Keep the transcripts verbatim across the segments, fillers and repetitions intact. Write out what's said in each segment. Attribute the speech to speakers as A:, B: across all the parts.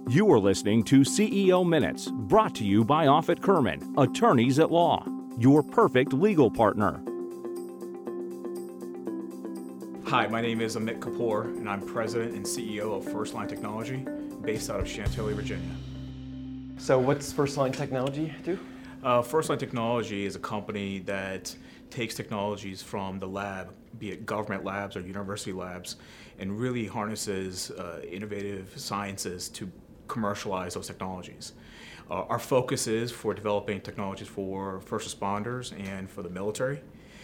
A: You are listening to C E O Minutes, brought to you by Offutt Kerman, attorneys at law, your perfect legal partner.
B: Hi, my name is Amit Kapoor, and I'm president and C E O of First Line Technology, based out of Chantilly, Virginia.
C: So what's First Line Technology do?
B: Uh, First Line Technology is a company that takes technologies from the lab, be it government labs or university labs, and really harnesses uh, innovative sciences to commercialize those technologies. Uh, our focus is for developing technologies for first responders and for the military.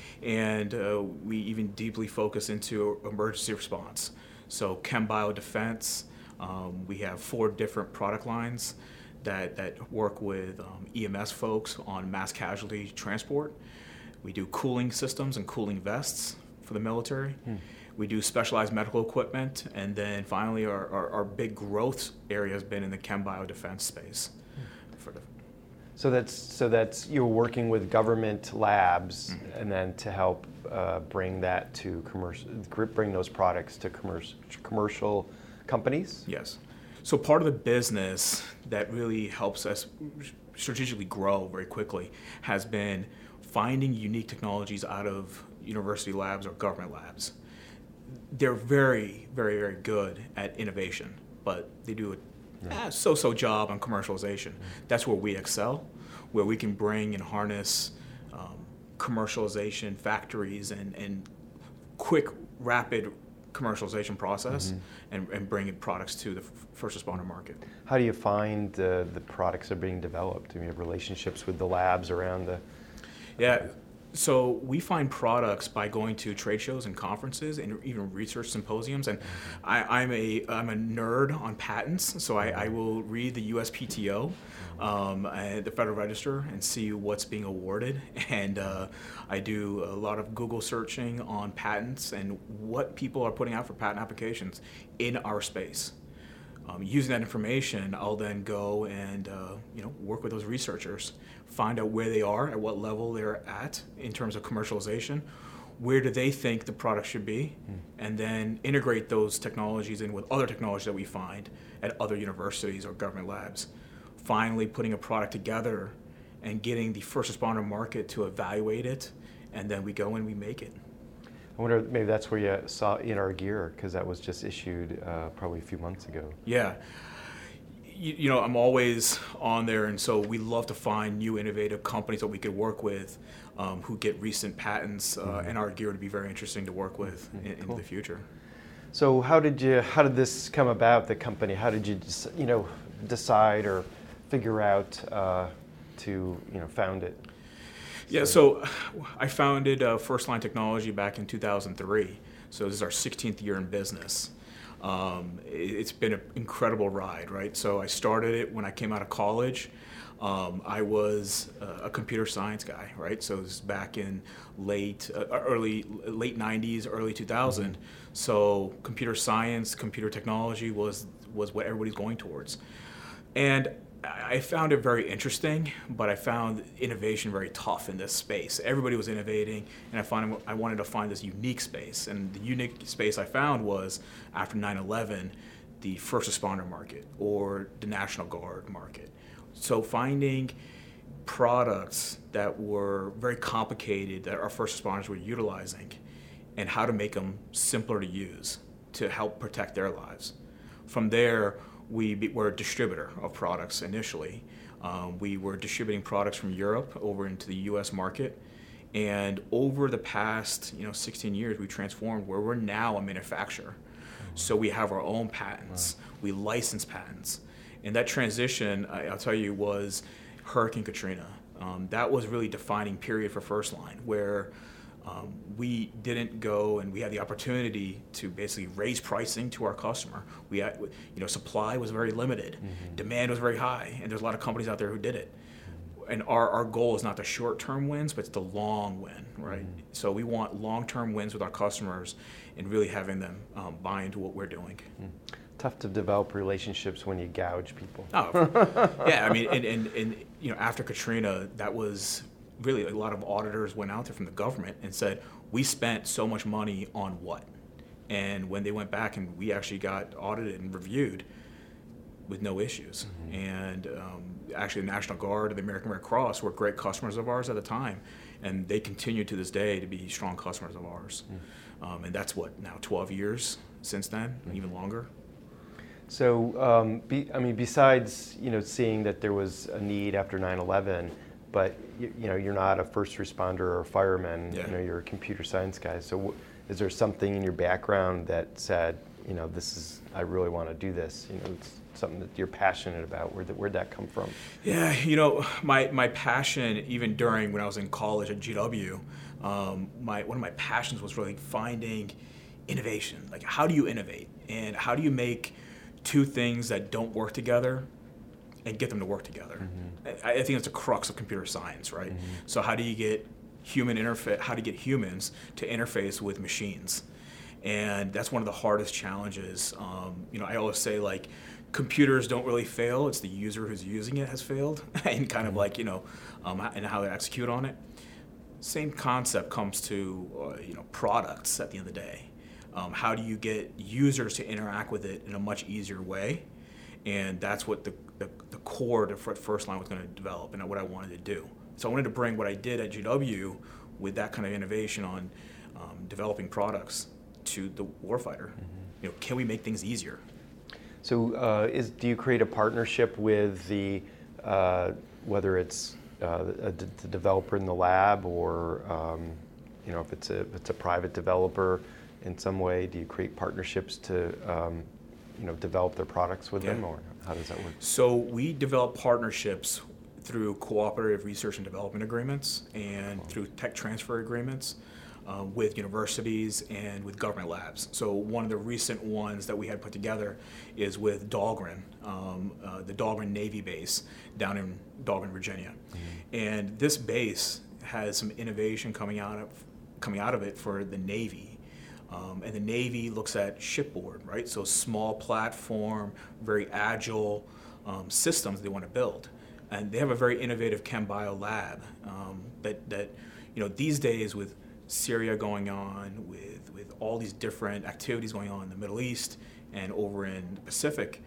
B: And uh, we even deeply focus into emergency response. So chem bio defense, um, we have four different product lines that, that work with um, E M S folks on mass casualty transport. We do cooling systems and cooling vests for the military. Hmm. We do specialized medical equipment, and then finally our, our, our big growth area has been in the chem bio defense space. Hmm. For the,
C: So that's so that's you're working with government labs, mm-hmm. and then to help uh, bring that to commercial, bring those products to commercial commercial companies.
B: Yes. So part of the business that really helps us strategically grow very quickly has been finding unique technologies out of university labs or government labs. They're very, very, very good at innovation, but they do a Yeah. Eh, so-so job on commercialization. That's where we excel, where we can bring and harness um, commercialization factories and, and quick, rapid commercialization process, mm-hmm. and, and bring products to the f- first responder market.
C: How do you find uh, the products that are being developed? Do you have relationships with the labs around the...
B: Yeah. So we find products by going to trade shows and conferences and even research symposiums. And I, I'm a I'm a nerd on patents, so I, I will read the U S P T O, um, and the Federal Register, and see what's being awarded. And uh, I do a lot of Google searching on patents and what people are putting out for patent applications in our space. Um, using that information, I'll then go and uh, you know work with those researchers, find out where they are, at what level they're at in terms of commercialization, where do they think the product should be, mm. and then integrate those technologies in with other technologies that we find at other universities or government labs. Finally, putting a product together and getting the first responder market to evaluate it, and then we go and we make it.
C: I wonder, maybe that's where you saw In Our Gear, because that was just issued uh, probably a few months ago.
B: Yeah. You, you know, I'm always on there, and so we love to find new innovative companies that we could work with um, who get recent patents. Uh, mm-hmm. In Our Gear would be very interesting to work with mm-hmm. in,
C: cool.
B: in the future.
C: So how did you, how did this come about, the company? How did you, you know, decide or figure out uh, to, you know, found it?
B: Yeah, so I founded uh, First Line Technology back in two thousand three. So this is our sixteenth year in business. Um, it, it's been an incredible ride, right? So I started it when I came out of college. Um, I was uh, a computer science guy, right? So this is back in late, uh, early, late nineties, early two thousand. Mm-hmm. So computer science, computer technology was was what everybody's going towards, and I found it very interesting, but I found innovation very tough in this space. Everybody was innovating, and I found I wanted to find this unique space. And the unique space I found was, after nine eleven, the first responder market or the National Guard market. So finding products that were very complicated that our first responders were utilizing, and how to make them simpler to use to help protect their lives. From there, we be, were a distributor of products initially. Um, we were distributing products from Europe over into the U S market. And over the past you know, sixteen years, we transformed where we're now a manufacturer. Mm-hmm. So we have our own patents. Wow. We license patents. And that transition, I, I'll tell you, was Hurricane Katrina. Um, that was really defining period for First Line, where Um, we didn't go, and we had the opportunity to basically raise pricing to our customer. We had, you know, supply was very limited, mm-hmm. demand was very high, and there's a lot of companies out there who did it. Mm-hmm. And our, our goal is not the short-term wins, but it's the long win, right? Mm-hmm. So we want long-term wins with our customers and really having them um, buy into what we're doing.
C: Mm. Tough to develop relationships when you gouge people.
B: Oh, yeah. I mean, and, and, and you know, after Katrina, that was really a lot of auditors went out there from the government and said, we spent so much money on what? And when they went back and we actually got audited and reviewed, with no issues. Mm-hmm. And um, actually, the National Guard and the American Red Cross were great customers of ours at the time, and they continue to this day to be strong customers of ours. Mm-hmm. Um, and that's what, now twelve years since then, mm-hmm. even longer.
C: So, um, be, I mean, besides, you know, seeing that there was a need after nine eleven, but you, you know, you're not a first responder or a fireman. Yeah. You know, you're a computer science guy. So, w- is there something in your background that said, you know, this is, I really want to do this? You know, it's something that you're passionate about. Where'd that, where'd that come from?
B: Yeah, you know, my my passion, even during when I was in college at G W, um, my one of my passions was really finding innovation. Like, how do you innovate, and how do you make two things that don't work together and get them to work together? Mm-hmm. I, I think that's the crux of computer science, right? Mm-hmm. So how do you get human interface? How do you get humans to interface with machines? And that's one of the hardest challenges. Um, you know, I always say, like, computers don't really fail. It's the user who's using it has failed, and kind of like, you know, um, and how they execute on it. Same concept comes to uh, you know, products at the end of the day. Um, how do you get users to interact with it in a much easier way? And that's what the, the, the core to FirstLine was going to develop, and what I wanted to do. So I wanted to bring what I did at G W with that kind of innovation on um, developing products to the warfighter. Mm-hmm. You know, can we make things easier?
C: So, uh, is do you create a partnership with the uh, whether it's uh, the, the developer in the lab, or um, you know, if it's a if it's a private developer in some way? Do you create partnerships to um, you know, develop their products with yeah. them, or how does that work?
B: So we develop partnerships through cooperative research and development agreements, and through tech transfer agreements uh, with universities and with government labs. So one of the recent ones that we had put together is with Dahlgren, um, uh, the Dahlgren Navy base down in Dahlgren, Virginia. Mm-hmm. And this base has some innovation coming out of coming out of it for the Navy. Um, and the Navy looks at shipboard, right? So small platform, very agile um, systems they want to build. And they have a very innovative ChemBio lab um, that, that, you know, these days with Syria going on, with, with all these different activities going on in the Middle East and over in the Pacific,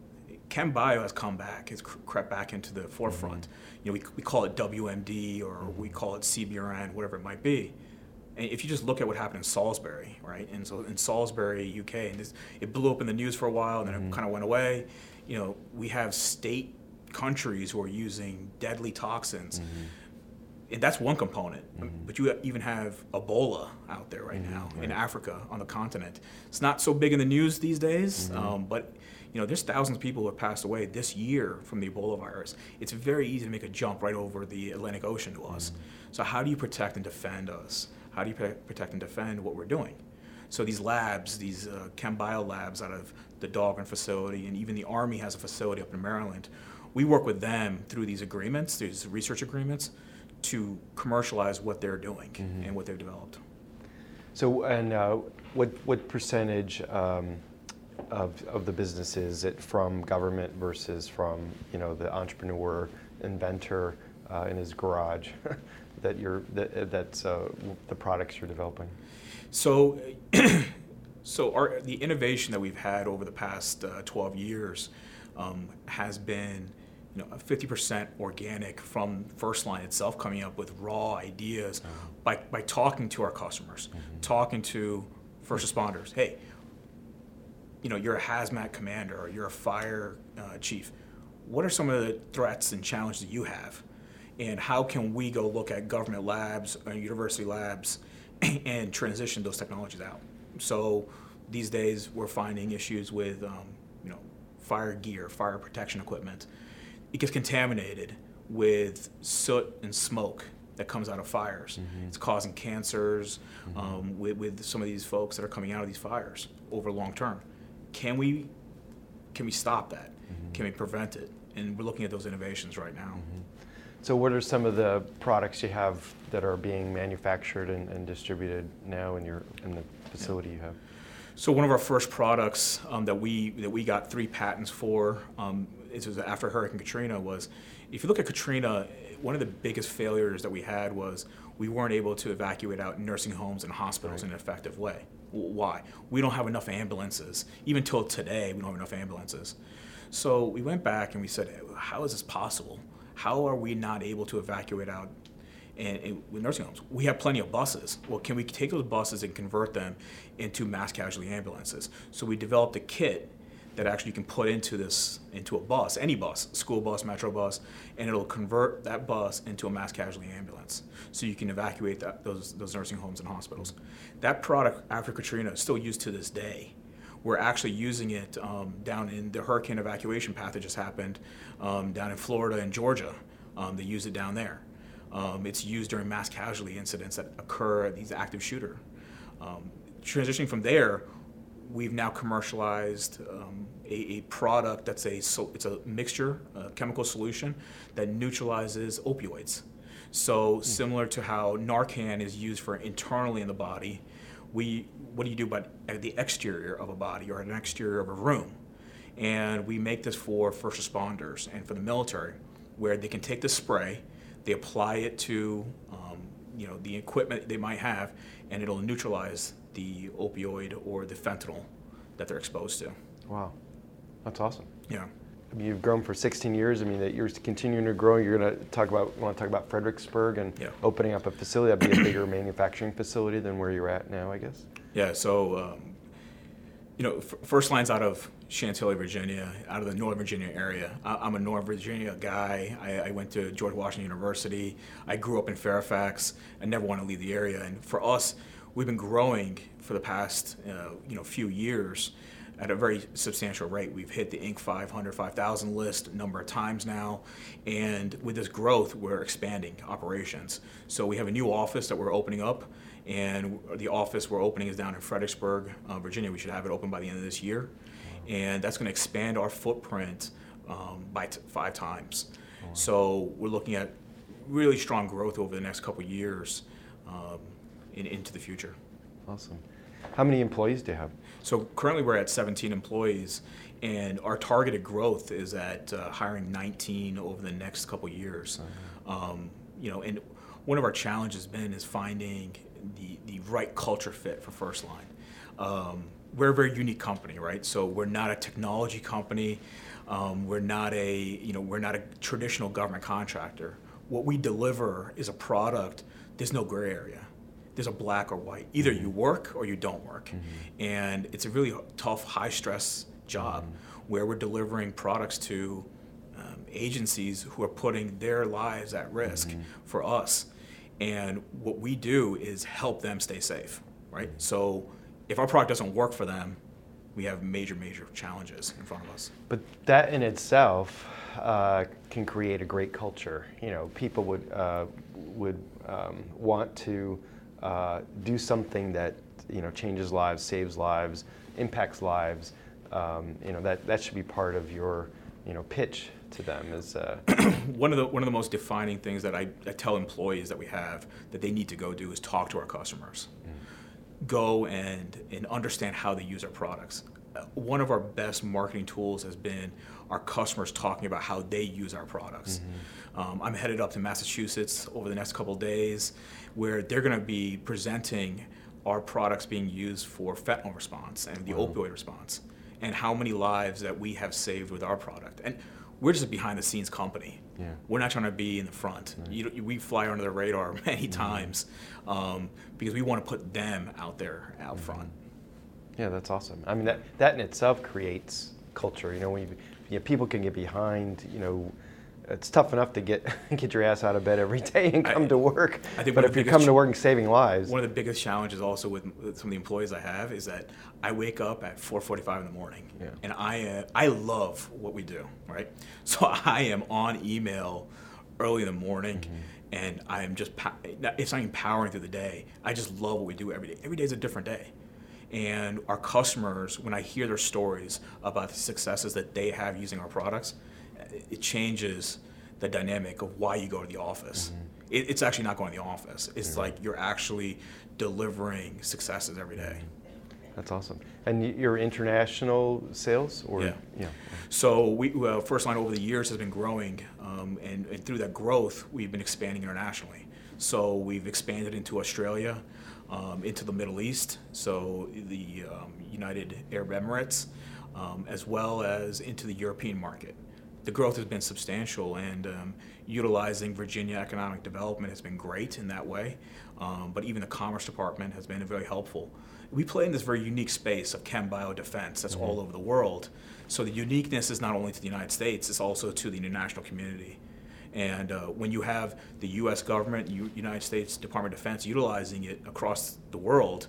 B: ChemBio has come back, it's crept back into the forefront. Mm-hmm. You know, we, we call it W M D, or mm-hmm. we call it C B R N, whatever it might be. And if you just look at what happened in Salisbury, right? And so in Salisbury, U K, and this, it blew up in the news for a while, and then mm-hmm. it kind of went away. You know, we have state countries who are using deadly toxins, mm-hmm. and that's one component. Mm-hmm. But you even have Ebola out there right mm-hmm. now right. in Africa, on the continent. It's not so big in the news these days, mm-hmm. um, but you know, there's thousands of people who have passed away this year from the Ebola virus. It's very easy to make a jump right over the Atlantic Ocean to us. Mm-hmm. So how do you protect and defend us? How do you protect and defend what we're doing? So these labs, these uh, ChemBio labs out of the Dahlgren facility, and even the Army has a facility up in Maryland, we work with them through these agreements, these research agreements, to commercialize what they're doing mm-hmm. and what they've developed.
C: So, and uh, what what percentage um, of of the business is it from government versus from, you know, the entrepreneur, inventor uh, in his garage that you're that that's uh, the products you're developing?
B: So, so our the innovation that we've had over the past uh, twelve years um, has been, you know, fifty percent organic from FirstLine itself, coming up with raw ideas uh-huh. by, by talking to our customers, mm-hmm. talking to first responders. Hey, you know, you're a hazmat commander, or you're a fire uh, chief. What are some of the threats and challenges that you have? And how can we go look at government labs or university labs and transition those technologies out? So these days we're finding issues with, um, you know, fire gear, fire protection equipment. It gets contaminated with soot and smoke that comes out of fires. Mm-hmm. It's causing cancers mm-hmm. um, with, with some of these folks that are coming out of these fires over long term. Can we can we stop that? Mm-hmm. Can we prevent it? And we're looking at those innovations right now.
C: Mm-hmm. So what are some of the products you have that are being manufactured and, and distributed now in your in the facility yeah. you have?
B: So one of our first products um, that we that we got three patents for, um, it was after Hurricane Katrina, was, if you look at Katrina, one of the biggest failures that we had was we weren't able to evacuate out nursing homes and hospitals right. in an effective way. Why? We don't have enough ambulances. Even till today, we don't have enough ambulances. So we went back and we said, how is this possible? How are we not able to evacuate out and, and with nursing homes? We have plenty of buses. Well, can we take those buses and convert them into mass casualty ambulances? So we developed a kit that actually you can put into this, into a bus, any bus, school bus, metro bus, and it'll convert that bus into a mass casualty ambulance. So you can evacuate that, those, those nursing homes and hospitals. That product, after Katrina, is still used to this day. We're actually using it um, down in the hurricane evacuation path that just happened um, down in Florida and Georgia. Um, they use it down there. Um, it's used during mass casualty incidents that occur at these active shooter. Um, transitioning from there, we've now commercialized um, a, a product that's a so, it's a mixture, a chemical solution that neutralizes opioids. So mm. similar to how Narcan is used for internally in the body, we what do you do but at the exterior of a body or at an exterior of a room? And we make this for first responders and for the military, where they can take the spray, they apply it to um, you know the equipment they might have, and it'll neutralize the opioid or the fentanyl that they're exposed to.
C: Wow, that's awesome.
B: Yeah.
C: I mean, you've grown for sixteen years. I mean, that you're continuing to grow. You're going to talk about, you want to talk about Fredericksburg and
B: yeah.
C: opening up a facility. That'd be a bigger manufacturing facility than where you're at now, I guess.
B: Yeah. So, um, you know, f- First Line's out of Chantilly, Virginia, out of the Northern Virginia area. I- I'm a Northern Virginia guy. I-, I went to George Washington University. I grew up in Fairfax. I never want to leave the area. And for us, we've been growing for the past uh, you know few years at a very substantial rate. We've hit the Inc five hundred, five thousand list a number of times now, and with this growth, we're expanding operations. So we have a new office that we're opening up, and the office we're opening is down in Fredericksburg, uh, Virginia. We should have it open by the end of this year, and that's going to expand our footprint um, by t- five times. Oh, wow. So we're looking at really strong growth over the next couple of years. Um, In, into the future.
C: Awesome. How many employees do you have?
B: So currently we're at seventeen employees, and our targeted growth is at uh, hiring nineteen over the next couple of years. Uh-huh. Um, you know, and one of our challenges has been is finding the, the right culture fit for First Line. Um, we're a very unique company, right? So we're not a technology company. Um, we're not a you know we're not a traditional government contractor. What we deliver is a product. There's no gray area. There's a black or white. Either you work or you don't work. Mm-hmm. And it's a really tough, high-stress job mm-hmm. where we're delivering products to um, agencies who are putting their lives at risk mm-hmm. for us. And what we do is help them stay safe, right? Mm-hmm. So if our product doesn't work for them, we have major, major challenges in front of us.
C: But that in itself uh, can create a great culture. You know, people would, uh, would um, want to Uh, do something that you know changes lives, saves lives, impacts lives. Um, you know that that should be part of your you know pitch to them. Is uh...
B: one of the one of the most defining things that I, I tell employees that we have that they need to go do is talk to our customers, mm. go and and understand how they use our products. Uh, one of our best marketing tools has been our customers talking about how they use our products. Mm-hmm. Um, I'm headed up to Massachusetts over the next couple of days, where they're going to be presenting our products being used for fentanyl response and the wow. opioid response, and how many lives that we have saved with our product. And we're just a behind-the-scenes company. Yeah. We're not trying to be in the front. Right. You, we fly under the radar many mm-hmm. times um, because we want to put them out there, out mm-hmm. front.
C: Yeah, that's awesome. I mean, that that in itself creates culture. You know, when you, you know, people can get behind, you know, it's tough enough to get get your ass out of bed every day and come I, to work. I think but if you're coming to work and saving lives.
B: One of the biggest challenges also with, with some of the employees I have is that I wake up at four forty-five in the morning, yeah. and I uh, I love what we do, right? So I am on email early in the morning, mm-hmm. and I am just, it's not even powering through the day. I just love what we do every day. Every day is a different day. And our customers, when I hear their stories about the successes that they have using our products, it changes the dynamic of why you go to the office. Mm-hmm. It, it's actually not going to the office. It's mm-hmm. like you're actually delivering successes every day.
C: That's awesome. And your international sales? Or,
B: yeah. yeah. So we, well, First Line over the years has been growing, um, and, and through that growth, we've been expanding internationally. So we've expanded into Australia. um, into the Middle East, so the um, United Arab Emirates, um, as well as into the European market. The growth has been substantial, and um, utilizing Virginia Economic Development has been great in that way, um, but even the Commerce Department has been very helpful. We play in this very unique space of chem bio defense that's mm-hmm. all over the world, so the uniqueness is not only to the United States, it's also to the international community. And uh, when you have the U S government, U- United States Department of Defense utilizing it across the world,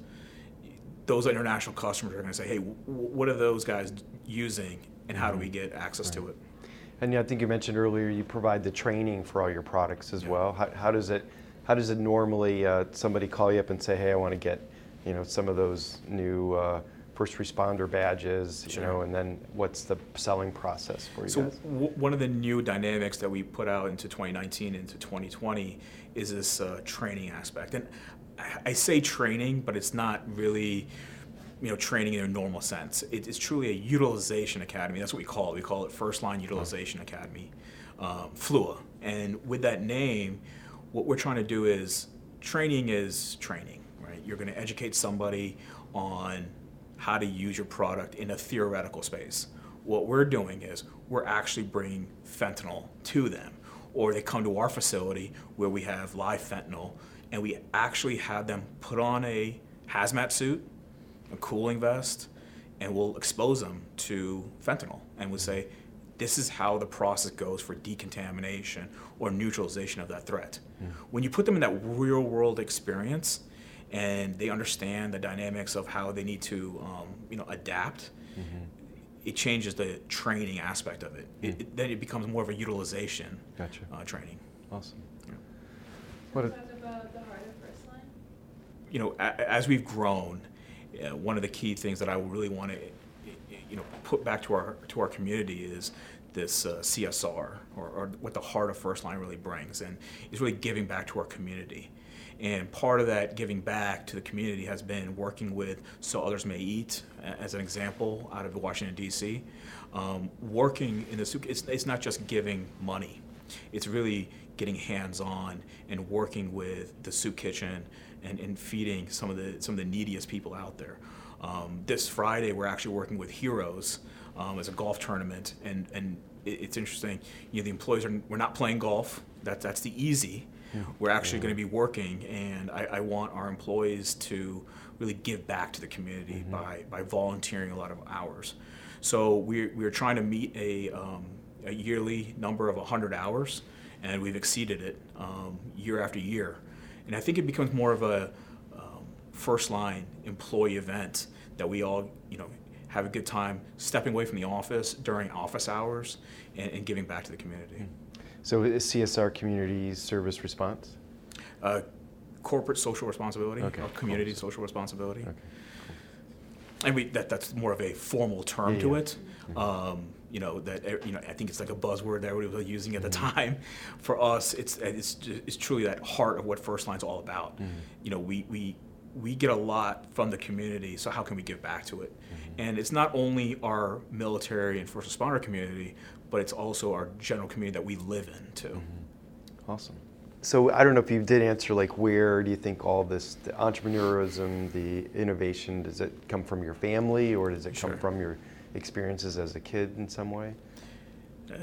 B: those international customers are going to say, hey, w- what are those guys using, and how do we get access right. to it?
C: And yeah, I think you mentioned earlier you provide the training for all your products as
B: yeah.
C: well. How, how does it how does it normally uh, somebody call you up and say, hey, I want to get you know some of those new uh, first responder badges, sure. you know, and then what's the selling process for you
B: so
C: guys?
B: W- one of the new dynamics that we put out into twenty nineteen, into twenty twenty, is this uh, training aspect. And I, I say training, but it's not really, you know, training in a normal sense. It, it's truly a utilization academy. That's what we call it. We call it First Line Utilization oh. Academy, um, F L U A. And with that name, what we're trying to do is, training is training, right? You're going to educate somebody on how to use your product in a theoretical space. What we're doing is we're actually bringing fentanyl to them, or they come to our facility where we have live fentanyl, and we actually have them put on a hazmat suit, a cooling vest, and we'll expose them to fentanyl, and we'll say, this is how the process goes for decontamination or neutralization of that threat. Mm. When you put them in that real world experience, and they understand the dynamics of how they need to, um, you know, adapt, mm-hmm. it changes the training aspect of it. Mm. it, it then it becomes more of a utilization
C: gotcha.
B: uh, training.
C: Awesome.
D: Yeah. What talk about the heart of First Line?
B: You know, a, as we've grown, uh, one of the key things that I really want to, you know, put back to our to our community is this uh, C S R, or, or what the heart of First Line really brings, and is really giving back to our community. And part of that giving back to the community has been working with So Others May Eat, as an example, out of Washington, D C. Um, working in the soup, it's, it's not just giving money. It's really getting hands-on and working with the soup kitchen and, and feeding some of the some of the neediest people out there. Um, this Friday, we're actually working with Heroes um, as a golf tournament, and, and it, it's interesting. You know, the employees are we're not playing golf. That that's the easy. We're actually going to be working, and I, I want our employees to really give back to the community mm-hmm. by, by volunteering a lot of hours. So we're, we're trying to meet a, um, a yearly number of one hundred hours, and we've exceeded it um, year after year. And I think it becomes more of a um, first-line employee event that we all, you know, have a good time stepping away from the office during office hours and, and giving back to the community. Mm-hmm.
C: So is C S R community service response?
B: Uh, corporate social responsibility,
C: okay,
B: or community
C: cool.
B: social responsibility.
C: Okay, cool.
B: And we that that's more of a formal term
C: yeah,
B: to
C: yeah.
B: it. Mm-hmm. Um, you know that you know I think it's like a buzzword that everybody was using at the mm-hmm. time. For us, it's it's it's truly that heart of what First Line's all about. Mm-hmm. You know, we we we get a lot from the community, so how can we give back to it? Mm-hmm. And it's not only our military and first responder community, but it's also our general community that we live in too.
C: Mm-hmm. Awesome. So I don't know if you did answer, like, where do you think all this, the entrepreneurism, the innovation, does it come from your family, or does it
B: Sure.
C: come from your experiences as a kid in some way?
B: Uh,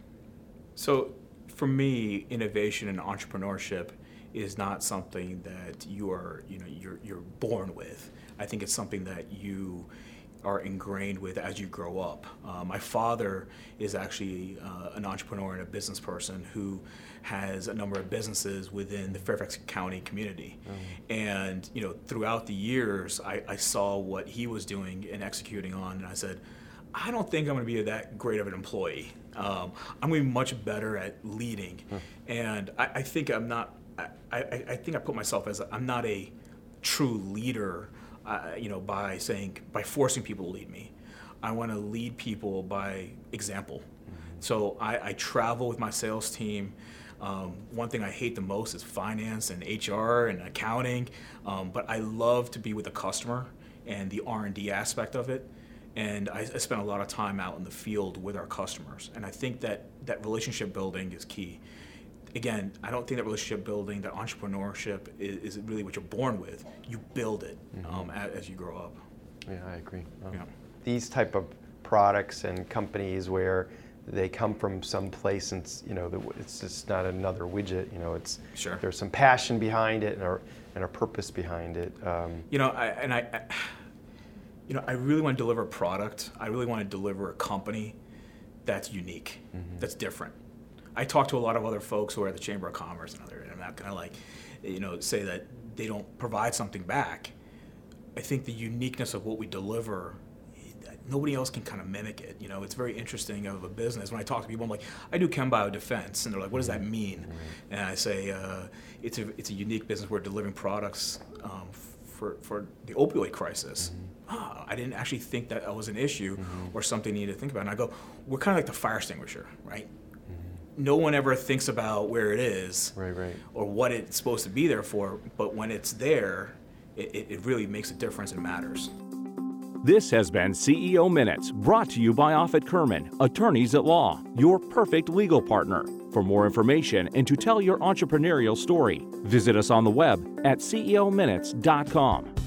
B: so for me, innovation and entrepreneurship is not something that you are, you know, you're you're born with. I think it's something that you are ingrained with as you grow up. Uh, my father is actually uh, an entrepreneur and a business person who has a number of businesses within the Fairfax County community. Mm-hmm. And you know, throughout the years, I, I saw what he was doing and executing on, and I said, I don't think I'm going to be that great of an employee. Um, I'm going to be much better at leading. Mm. And I, I think I'm not. I, I, I think I put myself as a, I'm not a true leader. Uh, you know, by saying, by forcing people to lead me. I want to lead people by example. Mm-hmm. So I, I travel with my sales team. Um, one thing I hate the most is finance and H R and accounting, um, but I love to be with the customer and the R and D aspect of it. And I, I spend a lot of time out in the field with our customers. And I think that that relationship building is key. again, I don't think that relationship building, that entrepreneurship is, is really what you're born with. You build it mm-hmm. um, as, as you grow up.
C: Yeah, I agree. Um,
B: yeah.
C: These type of products and companies where they come from some place and you know it's just not another widget. You know, it's
B: sure.
C: there's some passion behind it and a, and a purpose behind it. Um,
B: you know, I, and I, I, you know, I really want to deliver a product. I really want to deliver a company that's unique, mm-hmm. that's different. I talk to a lot of other folks who are at the Chamber of Commerce and other, and I'm not gonna like, you know, say that they don't provide something back. I think the uniqueness of what we deliver, nobody else can kind of mimic it. You know, it's very interesting of a business. When I talk to people, I'm like, I do chem biodefense, and they're like, what does that mean? Mm-hmm. And I say, uh, it's a it's a unique business. We're delivering products um, for for the opioid crisis. Mm-hmm. Oh, I didn't actually think that that was an issue mm-hmm. or something you need to think about. And I go, we're kind of like the fire extinguisher, right? Mm-hmm. No one ever thinks about where it is
C: right, right.
B: or what it's supposed to be there for, but when it's there, it, it really makes a difference and matters.
A: This has been C E O Minutes, brought to you by Offutt Kerman, Attorneys at Law, your perfect legal partner. For more information and to tell your entrepreneurial story, visit us on the web at C E O minutes dot com.